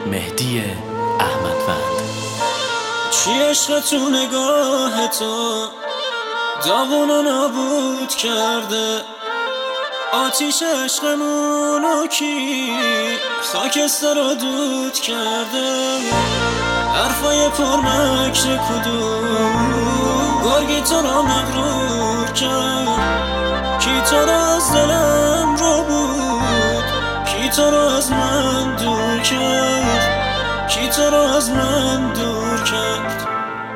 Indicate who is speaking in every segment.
Speaker 1: مهدی احمدوند.
Speaker 2: چی عشق تو نگاه تو داغونو نابود کرده، آتیش عشقمونو کی خاکستر رو دود کرده، حرفای پرمکر کدوم گرگی تو را مغرور کرد، کی تو را از دلم رو بود، کی تو را از من دور کرد، کی تو را از من دور کرد.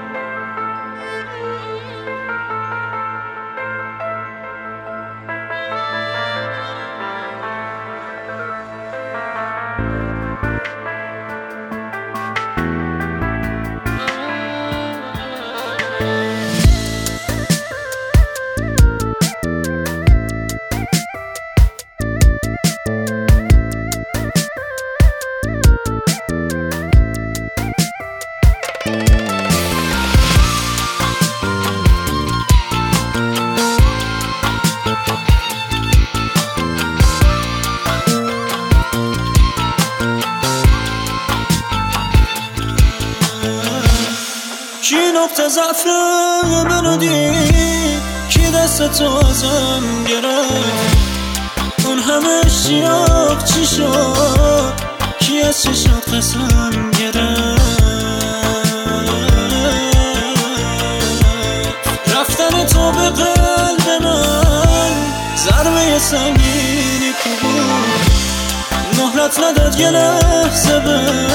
Speaker 2: کی نقطه ضعف منو دید، کی دست تو ازم گرفت، اون همه اشتیاق چی شد، کی از چشات قسم گرفت، رفتن تو به قلب من ضربه سنگینی کو بود، مهلت نداد یه لحظه